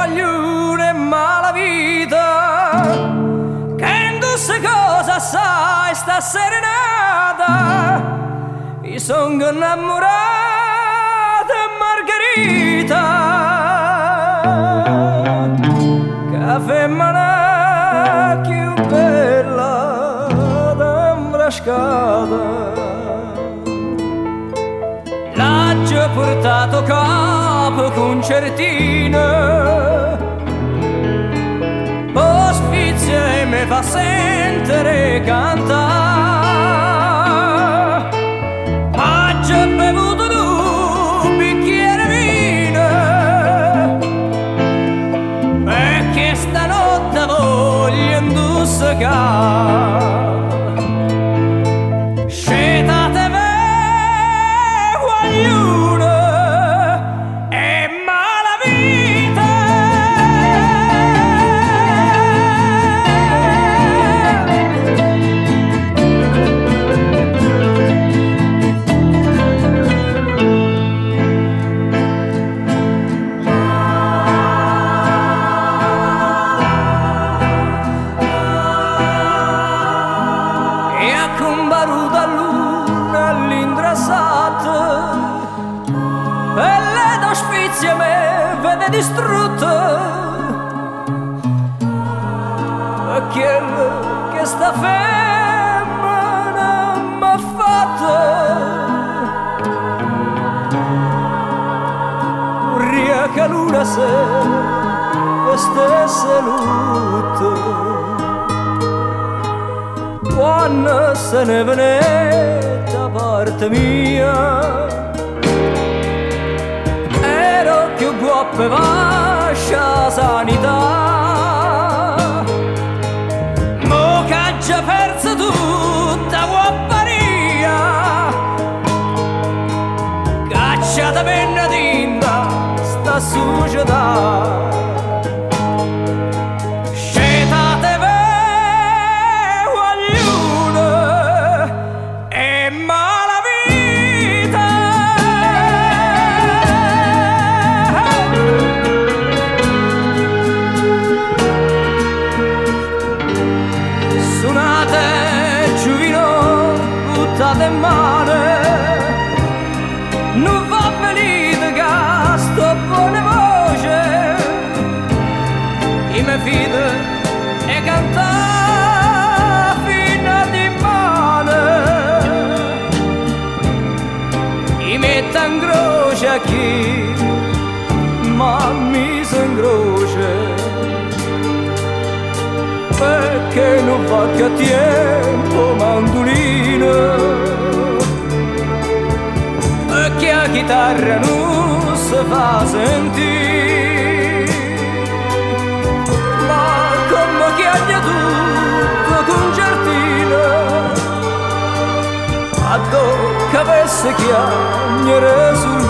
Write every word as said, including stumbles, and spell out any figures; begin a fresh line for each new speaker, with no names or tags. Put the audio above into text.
voglio e mala vita, che queste cose sai sta serenata, io sono innamorata Margherita, che femmina più bella d'ambrascata. L'ho portato capo concertina, po' sfizia e mi fa sentire cantare. Ma già bevuto due bicchieri vino, perché stanotte voglio indossicare. Scetate me guaglione e malavita. E a combaruta a luna all'indrassata, e le da sfizia me vede distrutta, e quello che sta femmina m'ha fatta, urria che luna se e stesse lutte. Quando se ne venne da parte mia, ero più guappa e vascia sanità, mo che ha già perso tutta guapparia, cacciata penna tinta sta società. Buttate in mare, non va venire che sto buona voce, i miei figli e cantare fino a di mano, i metto in croce a chi, ma mi si incroce, perché non va che a tempo mandolino, e che a chitarra non si fa sentire, ma come che aglia tutto concertino, a do che avesse chiagnere sul